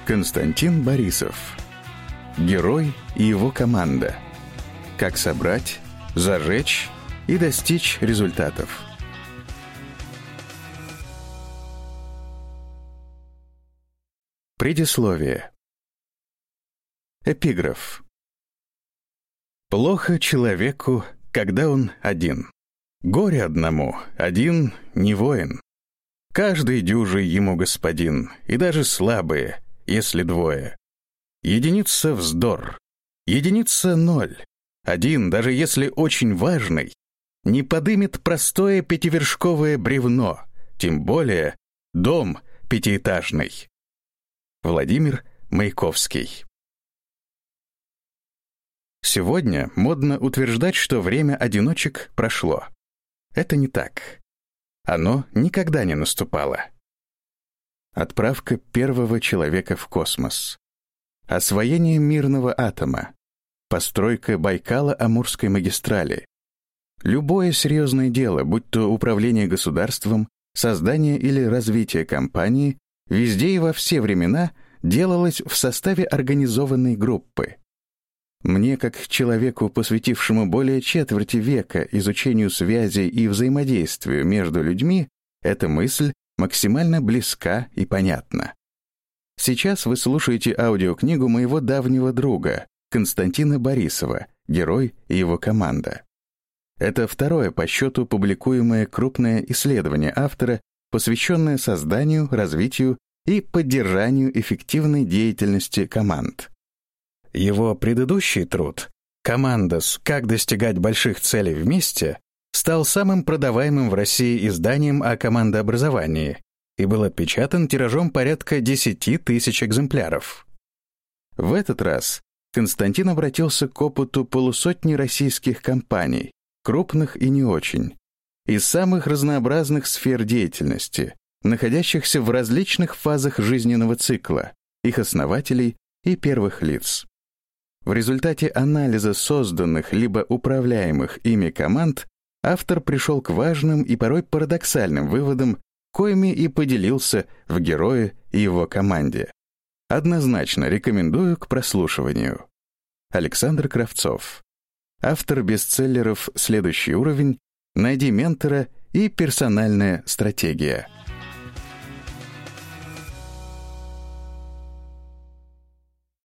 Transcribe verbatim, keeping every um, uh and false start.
Константин Борисов. Герой и его команда. Как собрать, зажечь и достичь результатов. Предисловие. Эпиграф. Плохо человеку, когда он один. Горе одному, один не воин. Каждый дюжий ему господин, и даже слабые, если двое. Единица вздор, единица ноль. Один, даже если очень важный, не подымет простое пятивершковое бревно, тем более дом пятиэтажный. Владимир Маяковский. Сегодня модно утверждать, что время одиночек прошло. Это не так. Оно никогда не наступало. Отправка первого человека в космос. Освоение мирного атома. Постройка Байкало-Амурской магистрали. Любое серьезное дело, будь то управление государством, создание или развитие компании, везде и во все времена делалось в составе организованной группы. Мне, как человеку, посвятившему более четверти века изучению связей и взаимодействию между людьми, эта мысль максимально близка и понятна. Сейчас вы слушаете аудиокнигу моего давнего друга, Константина Борисова, «Герой и его команда». Это второе по счету публикуемое крупное исследование автора, посвященное созданию, развитию и поддержанию эффективной деятельности команд. Его предыдущий труд «Командос. Как достигать больших целей вместе» стал самым продаваемым в России изданием о командообразовании и был отпечатан тиражом порядка десяти тысяч экземпляров. В этот раз Константин обратился к опыту полусотни российских компаний, крупных и не очень, из самых разнообразных сфер деятельности, находящихся в различных фазах жизненного цикла, их основателей и первых лиц. В результате анализа созданных либо управляемых ими команд автор пришел к важным и порой парадоксальным выводам, коими и поделился в «Герое и его команде». Однозначно рекомендую к прослушиванию. Александр Кравцов. Автор бестселлеров «Следующий уровень», «Найди ментора» и «Персональная стратегия».